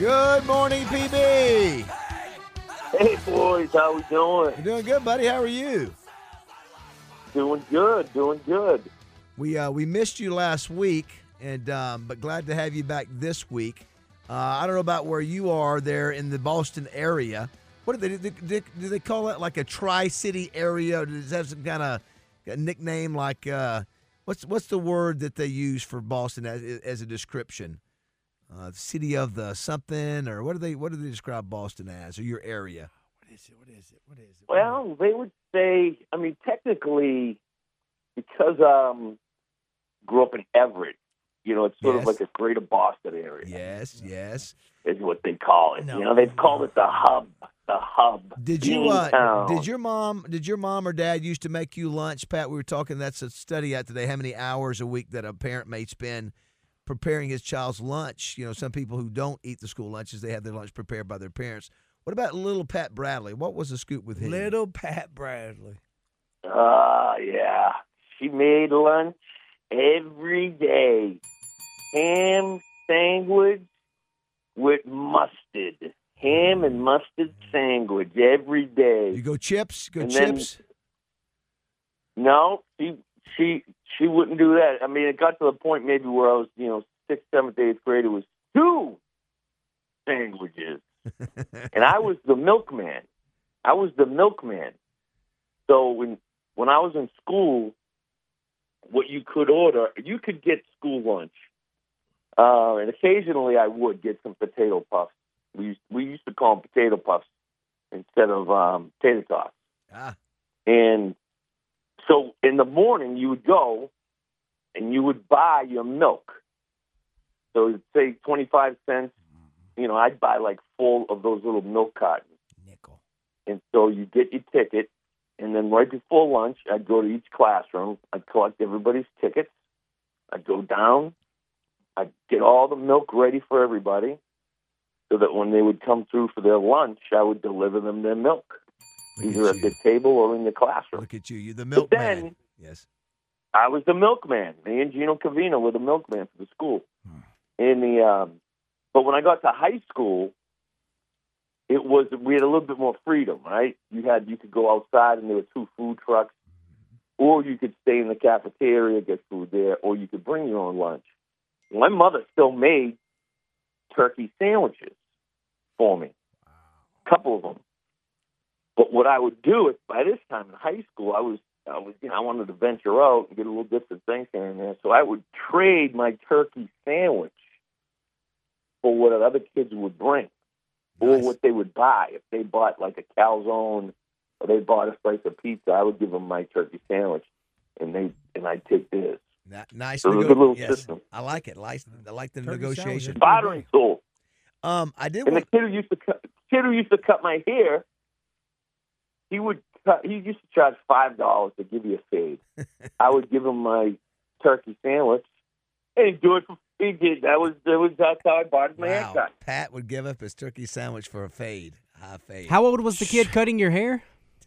Good morning, PB. Hey, boys, how we doing? You're doing good, buddy. How are you? Doing good. We missed you last week, and but glad to have you back this week. I don't know about where you are there in the Boston area. What do they call it? Like a tri-city area? Or does it have some kind of nickname? Like what's the word that they use for Boston as a description? City of the something, or what do they describe Boston as, or your area? What is it? Well, they would say, I mean, technically, because grew up in Everett, it's sort of like a greater Boston area. Yes. Is what they call it. No. They've called it the hub. Did your mom or dad used to make you lunch, Pat? We were talking. That's a study out today. How many hours a week that a parent may spend preparing his child's lunch? Some people who don't eat the school lunches, they have their lunch prepared by their parents. What about little Pat Bradley? What was the scoop with him? Little Pat Bradley. Yeah. She made lunch every day. Ham sandwich with mustard. Ham and mustard sandwich every day. You go chips? Chips? No, she wouldn't do that. I mean, it got to the point maybe where I was, 6th, 7th, 8th grade. It was 2 sandwiches. And I was the milkman. So when I was in school, what you could order, you could get school lunch. And occasionally I would get some potato puffs. We used to call them potato puffs instead of tater tots. And so in the morning you would go and you would buy your milk. So it'd say 25 cents. I'd buy like 4 of those little milk cartons. Nickel. And so you get your ticket, and then right before lunch, I'd go to each classroom. I'd collect everybody's tickets. I'd go down. I'd get all the milk ready for everybody so that when they would come through for their lunch, I would deliver them their milk, either at the table or in the classroom. Look at you. You're the milkman. Then, yes. I was the milkman. Me and Gino Cavino were the milkman for the school. But when I got to high school, we had a little bit more freedom, right? You could go outside and there were 2 food trucks, or you could stay in the cafeteria, get food there, or you could bring your own lunch. My mother still made turkey sandwiches for me, a couple of them. But what I would do is, by this time in high school, I wanted to venture out and get a little different things here and there. So I would trade my turkey sandwich for what other kids would bring, or what they would buy. If they bought like a calzone or they bought a slice of pizza, I would give them my turkey sandwich, and I'd take theirs. Nice. So it was a good little system. I like it. I like the negotiation. Bartering tool. I did. And the kid who used to cut my hair, he used to charge $5 to give you a fade. I would give him my turkey sandwich, and he'd do it for free. That's how I bought my haircut. Pat would give up his turkey sandwich for a fade. High fade. How old was the kid cutting your hair?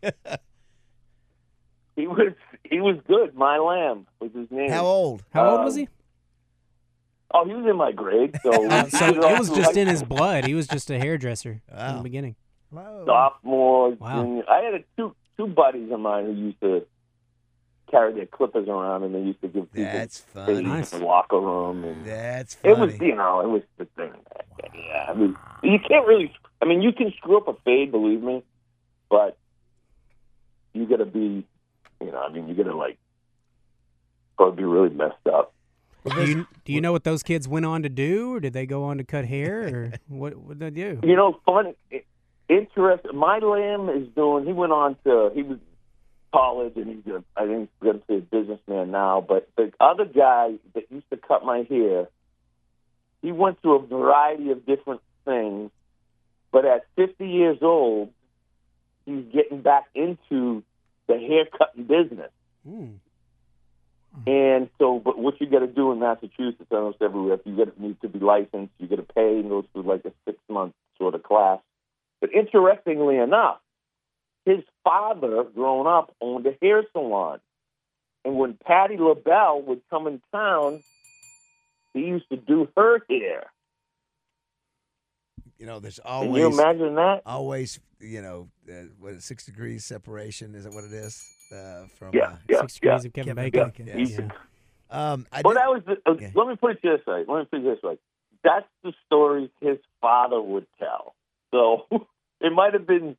He was good. My Lamb was his name. How old? How old was he? Oh, he was in my grade. So, so it was just in his blood. He was just a hairdresser in the beginning. Sophomore. Wow. Junior. I had two buddies of mine who used to carry their clippers around, and they used to give people fades in the locker room. And that's funny. It was, it was the thing. Yeah, I mean, you can't really. I mean, you can screw up a fade, believe me, but you got to be. You got to probably be really messed up. Do you know what those kids went on to do, or did they go on to cut hair, or what did they do? Funny, interesting. My Lamb is doing. He went on to. He was college, and I think he's going to be a businessman now. But the other guy that used to cut my hair, he went through a variety of different things. But at 50 years old, he's getting back into the haircutting business. And so, but what you got to do in Massachusetts, almost everywhere, you need to be licensed, you got to pay, and go through like a 6-month sort of class. But interestingly enough, his father, growing up, owned a hair salon. And when Patti LaBelle would come in town, he used to do her hair. there's Can you always imagine that? what 6 degrees separation, is it what it is? From Yeah. 6 degrees of Kevin Bacon. Yeah. Easy. I Well, did- that was. Yeah. Let me put it this way. That's the story his father would tell. So it might have been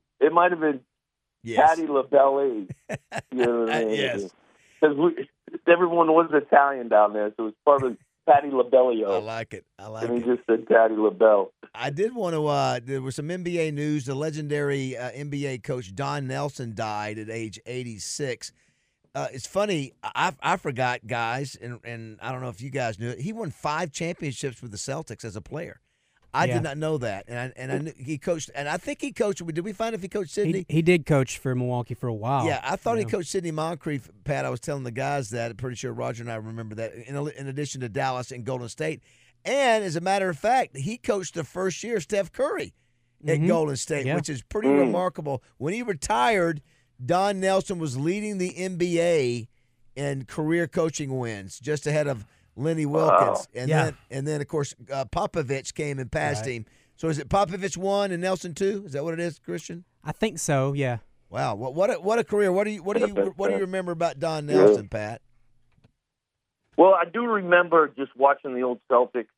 yes. Patty LaBelle. You know what I mean? Yes. Because everyone was Italian down there, so it was probably Patty I LaBelle. like it. I like And he it. just said Patty LaBelle. I did want to. There was some NBA news. The legendary NBA coach Don Nelson died at age 86. It's funny. I forgot, guys, and I don't know if you guys knew it. He won 5 championships with the Celtics as a player. I Yeah. did not know that, and I knew he coached, and I think he coached. Did we find if he coached Sydney? He did coach for Milwaukee for a while. Yeah, I thought he Yeah. coached Sidney Moncrief. Pat, I was telling the guys that. I'm pretty sure Roger and I remember that. In addition to Dallas and Golden State, and as a matter of fact, he coached the first year Steph Curry at Golden State, Yeah. which is pretty remarkable. When he retired, Don Nelson was leading the NBA in career coaching wins, just ahead of Lenny Wilkins, and then of course Popovich came and passed him. So is it Popovich 1 and Nelson 2? Is that what it is, Christian? I think so. Yeah. Wow, what a career! What do you remember about Don Nelson, Pat? Well, I do remember just watching the old Celtics.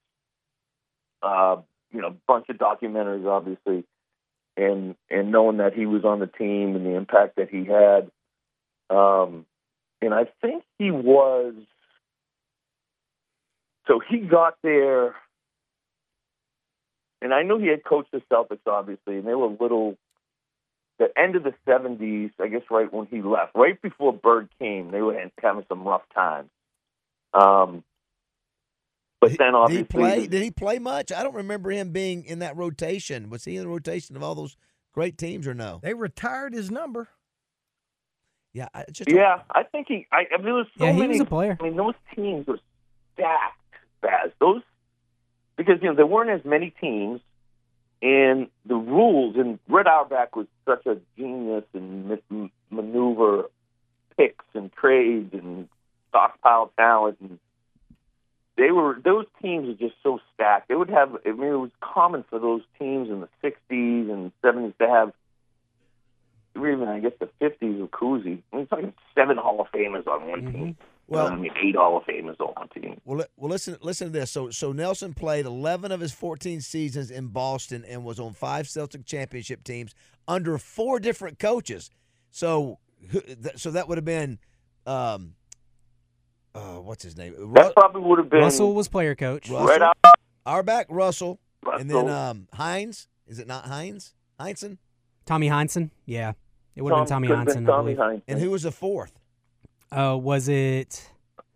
Bunch of documentaries, obviously, and knowing that he was on the team and the impact that he had. And I think he was. So he got there, and I knew he had coached the Celtics, obviously, and they were the end of the 70s, I guess, right when he left. Right before Bird came, they were having some rough times. But then, obviously... Did he play much? I don't remember him being in that rotation. Was he in the rotation of all those great teams or no? They retired his number. Yeah, I think he... there was so Yeah, he many... was a player. I mean, those teams were stacked, Baz. Because, there weren't as many teams, and the rules... And Red Auerbach was such a genius in maneuver picks and trades and stockpile talent, and those teams were just so stacked. They would have, it was common for those teams in the 60s and 70s to have, even I guess the 50s with Cousy. We're talking 7 Hall of Famers on one team. Well, 8 Hall of Famers on one team. Well, listen to this. So Nelson played 11 of his 14 seasons in Boston and was on 5 Celtic championship teams under 4 different coaches. So that would have been, what's his name? That probably would have been Russell was player coach. Red Auerbach, Russell, Russell. and then Hines. Is it not Hines? Heinsohn? Tommy Heinsohn. Yeah, it would have been Tommy could have been Heinsohn. I Tommy believe. Heinsohn. And who was the 4th? Was it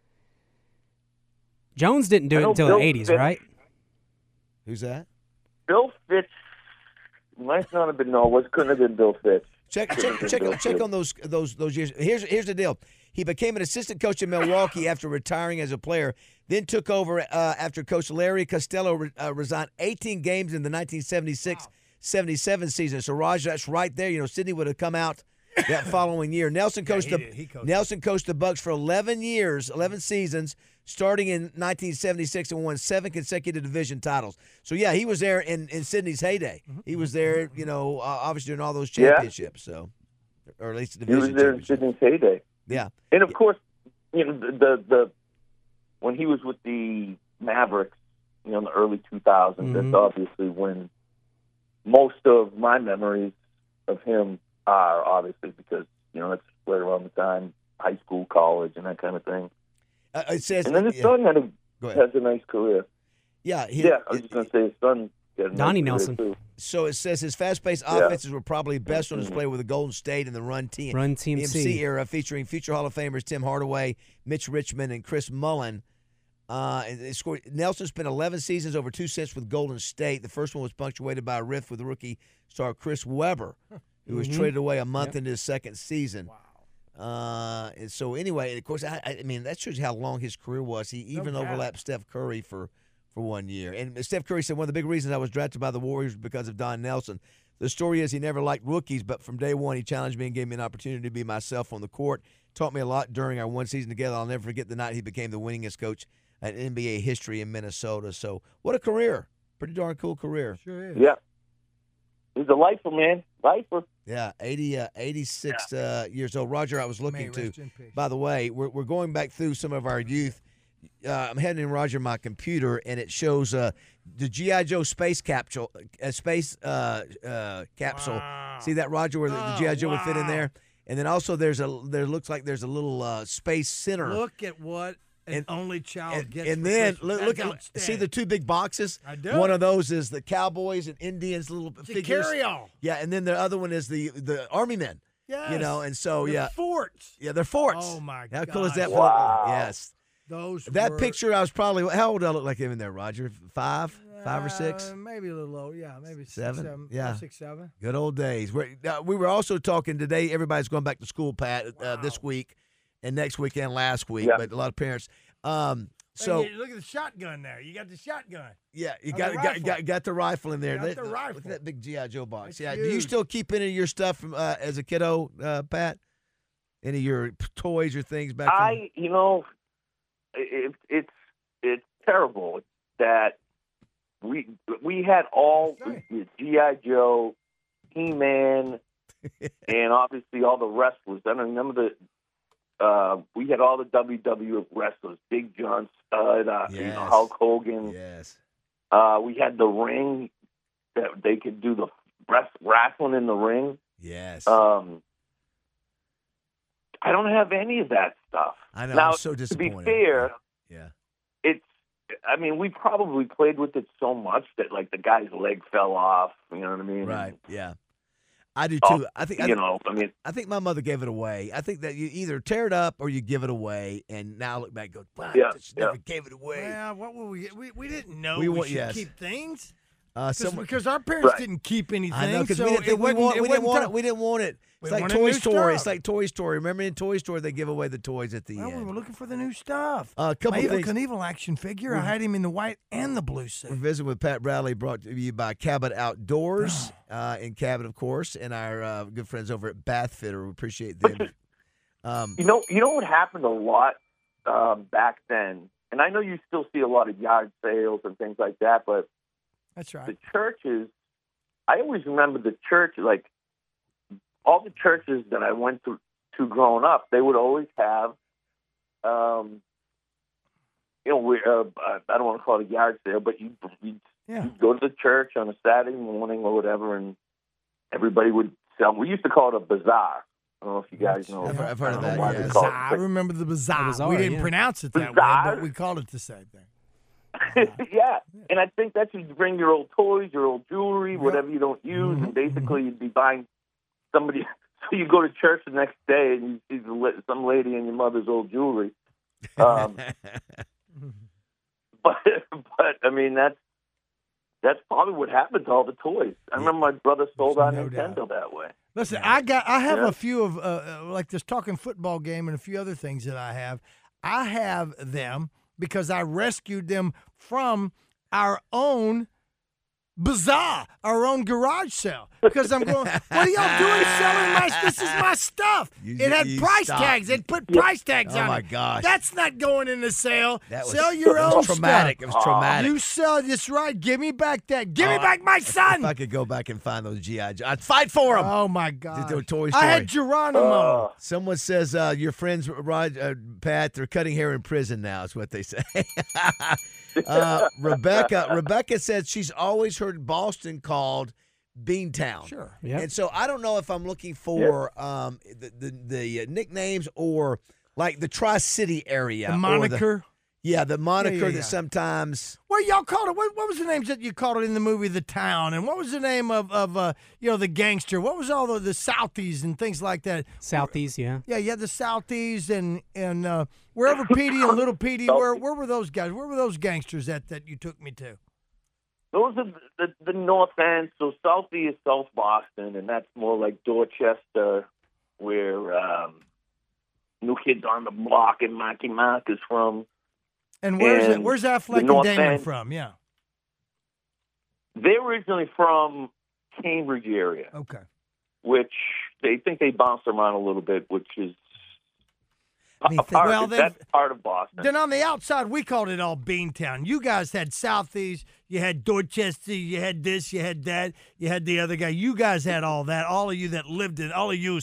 Jones? Didn't do I it know until Bill the 80s, Fitch. right? Who's that? Bill Fitch might not have been. Couldn't have been Bill Fitch. Check on those years. Here's the deal. He became an assistant coach in Milwaukee after retiring as a player. Then took over after Coach Larry Costello resigned 18 games in the 1976-77 season. So Raj, that's right there. Sidney would have come out that following year. Nelson coached Nelson coached the Bucks for 11 seasons, starting in 1976 and won 7 consecutive division titles. So yeah, he was there in Sidney's heyday. He was there, obviously during all those championships. So, or at least the He was division there in championships. Sidney's heyday. Yeah, And of course, the when he was with the Mavericks, in the early 2000s, that's obviously when most of my memories of him are, obviously, because that's right around the time high school, college, and that kind of thing. it says. And then his son Go ahead. has a nice career. Yeah, I was just going to say his son got a nice Donnie career, Nelson. too. So it says his fast-paced offenses were probably best on display with the Golden State and the Run TMC era, featuring future Hall of Famers Tim Hardaway, Mitch Richmond, and Chris Mullin. Nelson spent 11 seasons over 2 cents with Golden State. The first one was punctuated by a rift with rookie star Chris Webber, who was traded away a month into his second season. Wow. And so anyway, of course, I mean, that shows you how long his career was. He even overlapped Steph Curry for 1 year. And Steph Curry said, one of the big reasons I was drafted by the Warriors was because of Don Nelson. The story is he never liked rookies, but from day one he challenged me and gave me an opportunity to be myself on the court. Taught me a lot during our one season together. I'll never forget the night he became the winningest coach in NBA history in Minnesota. So what a career Pretty darn cool career. Sure is. Yeah. He's a lifer, man. Lifer. Yeah, 86 years old. Roger, I was looking May to. rest in peace. By the way, we're going back through some of our youth. I'm heading in, Roger, my computer, and it shows the G.I. Joe space capsule. Capsule. Wow. See that, Roger, where the G.I. Joe would fit in wow. there? And then also there looks like there's a little space center. Look at what an And- only child gets. And for then Christmas. look That's at see outstanding. the two big boxes. I do. One of those is the Cowboys and Indians little It's a figures. carry-all. Yeah, and then the other one is the Army men. Yes. You know, and so The yeah, forts. yeah, they're forts. Oh, my How cool is that? gosh. Wow. Yes, Those that were, picture. I was probably how old did I look like in there, Roger? Five or six. Maybe a little old. Yeah, maybe Seven? 6, 7. Yeah. 6, 7. Good old days. We were also talking today. Everybody's going back to school, Pat, this week and next week and last week. Yeah. But a lot of parents. So look at the shotgun there. You got the shotgun. Yeah, you Oh, got the got, rifle. got the rifle in there. Got the Look rifle. at that big GI Joe box. That's Yeah. Do you huge. still keep any of your stuff from as a kiddo, Pat? Any of your toys or things back? You know, it's terrible that we had all That's the G.I. Joe, He-Man, and obviously all the wrestlers. I remember we had all the WWF wrestlers, Big John Studd, Yes. Hulk Hogan. Yes. We had the ring that they could do the wrestling in the ring. Yes. I don't have any of that stuff. I know. Now, I'm so disappointed. To be fair, Yeah. we probably played with it so much that like the guy's leg fell off. You know what I mean? Right. Yeah. I do Oh, too. I think I think my mother gave it away. I think that you either tear it up or you give it away, and now look back and go, wow, Yeah, she never gave it away. Well, what were we? We didn't know We we, wa- should yes. keep things Someone- because our parents Right. didn't keep anything. I know because so we didn't, it we, wasn't- want, it we didn't wasn't want tough. it. We didn't want it. We It's like wanted Toy new Story. It's stuff. like Toy Story. Remember in Toy Story they give away the toys at the Well, we end. were looking for the new stuff. A couple My of Evel things. Knievel action figure. I had him in the white and the blue We're suit. visiting with Pat Bradley, brought to you by Cabot Outdoors in Cabot, of course, and our good friends over at Bath Fitter. We appreciate them. You know what happened a lot back then, and I know you still see a lot of yard sales and things like that, but That's right. the churches, I always remember the church, like all the churches that I went to growing up, they would always have, I don't want to call it a yard sale, but you'd Yeah. go to the church on a Saturday morning or whatever, and everybody would sell. We used to call it a bazaar. I don't know if you guys know. I've heard I of don't know that, why yes. they call it, Bazaar. I remember the bazaar. bazaar, We didn't yeah. pronounce it that Bazaar? way, but we called it the same thing. yeah, and I think that's you bring your old toys, your old jewelry, whatever you don't use, and basically you'd be buying somebody. So you go to church the next day and you see some lady in your mother's old jewelry. But I mean that's probably what happened to all the toys. I remember my brother sold our No Nintendo doubt. that way. Listen, I have Yeah. a few of like this talking football game and a few other things that I have. I have them because I rescued them from our own bazaar, our own garage sale. Because I'm going, what are y'all doing selling this is my stuff. It had price stop. tags. It put price tags Oh, on my it. gosh. That's not going in the sale. That was, Sell your it was own traumatic. stuff. It was traumatic. You sell this right. Give me back that. Give me back my son. If I could go back and find those G.I. Joe, I'd fight for them. Oh, my God. Do a Toy I had Story. Geronimo. Someone says your friends, Pat, they're cutting hair in prison now, is what they say. Rebecca said she's always heard Boston called Beantown. Sure. Yep. And so I don't know if I'm looking for the nicknames or like the Tri-City area. The or moniker. the moniker yeah. that sometimes. Well, y'all called it. What was the names that you called it in the movie The Town? And what was the name of the gangster? What was all the Southies and things like that? Southeast, yeah. Yeah, you had the Southies and wherever Petey and Little Petey were. Where were those guys? Where were those gangsters that you took me to? Those are the North End. So Southie is South Boston, and that's more like Dorchester, where New Kids on the Block and Marky Mark is from. And And where's the Affleck and North Damon End. from? Yeah. They're originally from Cambridge area, Okay. which they think they bounced around a little bit, which is Well, that's part of Boston. Then on the outside, we called it all Beantown. You guys had Southeast, you had Dorchester, you had this, you had that, you had the other guy. You guys had all that. All of you that lived in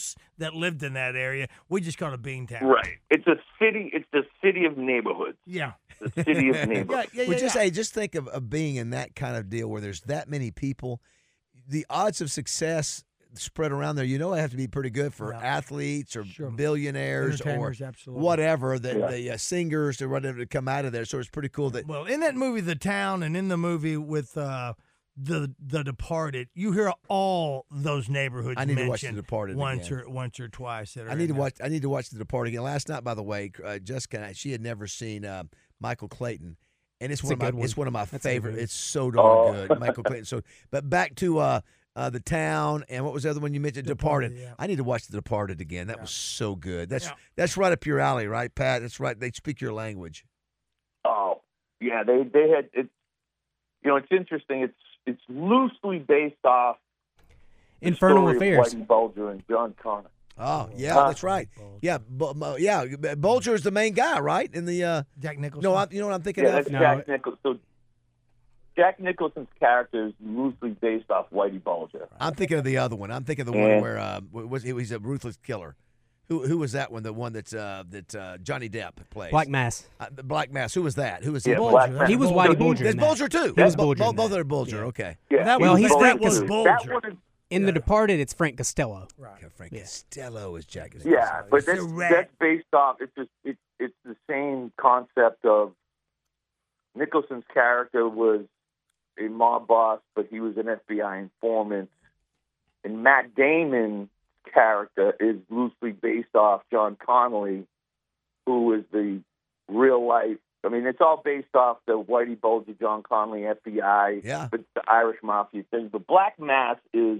that area, we just called it Beantown. Right. It's a city. It's the city of neighborhoods. Yeah. The city of neighborhoods. Just think of being in that kind of deal where there's that many people. The odds of success spread around there, I have to be pretty good for athletes or billionaires or Entertainers, absolutely. whatever, the singers or whatever to come out of there. So it's pretty cool that. Well, in that movie, The Town, and in the movie with the Departed, you hear all those neighborhoods I need to mentioned watch The Departed once or twice. I need to watch The Departed again. Last night, by the way, Jessica, she had never seen Michael Clayton. And it's one of my favorite. It's so darn good, Michael Clayton. So, but back to The Town, and what was the other one you mentioned? Departed. Yeah. I need to watch The Departed again. That was so good. That's right up your alley, right, Pat? That's right. They speak your language. Oh, yeah. They had it. It's interesting. It's loosely based off Infernal the story Affairs. of Whitey Bulger and John Connor. Oh, yeah, that's right. Yeah, Bulger is the main guy, right? In the Jack Nicholson. No, you know what I'm thinking Yeah, of? that's Jack Nicholson. So Jack Nicholson's character is loosely based off Whitey Bulger. I'm thinking of the other one. I'm thinking of the one where he's a ruthless killer. Who was that one? The one that Johnny Depp plays. Black Mass. Black Mass. Who was that? Who was Yeah, he? Black Mass. He was Whitey Bulger. There's in that. Bulger too. He was Bulger. Both are Bulger. Okay. Yeah, Well, he's Bulger Frank too. Bulger. That one is, In The Departed, it's Frank Costello. Okay, Frank Costello is Jack. yeah, but that's based off. It's the same concept of Nicholson's character was a mob boss, but he was an FBI informant, and Matt Damon's character is loosely based off John Connolly, who is the real life. I mean, it's all based off the Whitey Bulger, John Connolly, FBI, but the Irish Mafia thing. But Black Mass is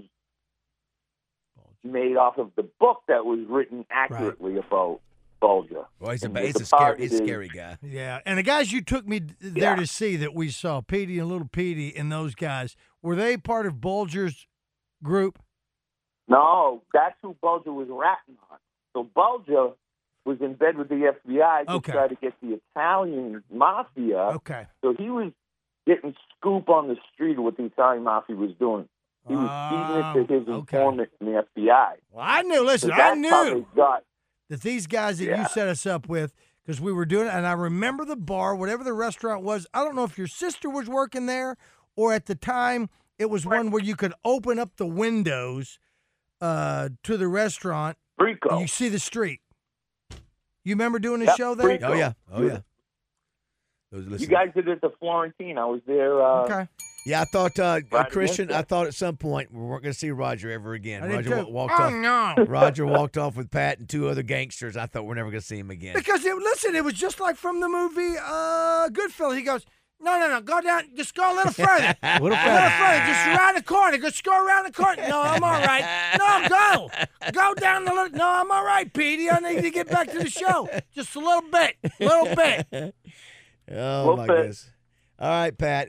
made off of the book that was written accurately about Bulger. Well, he's And a scary guy. Yeah, and the guys you took me there to see that we saw, Petey and Little Petey and those guys, were they part of Bulger's group? No, that's who Bulger was ratting on. So Bulger was in bed with the FBI to try to get the Italian Mafia. Okay. So he was getting scoop on the street of what the Italian Mafia was doing. He was feeding it to his informant in the FBI. Well, I knew. Listen, So I that's how knew they got. that these guys that you set us up with, because we were doing it, and I remember the bar, whatever the restaurant was. I don't know if your sister was working there, or at the time it was one where you could open up the windows to the restaurant. Rico. You see the street. You remember doing a show there? Rico. Oh yeah. You guys did it at the Florentine. I was there. Okay. Yeah, I thought Christian. Wednesday. I thought at some point we weren't going to see Roger ever again. I did Roger too. walked Oh, off. no. Roger walked off with Pat and two other gangsters. I thought we're never going to see him again. Because, it was just like from the movie Goodfellas. He goes, no, go down, just go a little further. A little A little further, just around the corner. Just go around the corner. No, I'm all right. No, go down the little. No, I'm all right, Petey. I need to get back to the show. Just a little bit. Oh, my goodness. All right, Pat.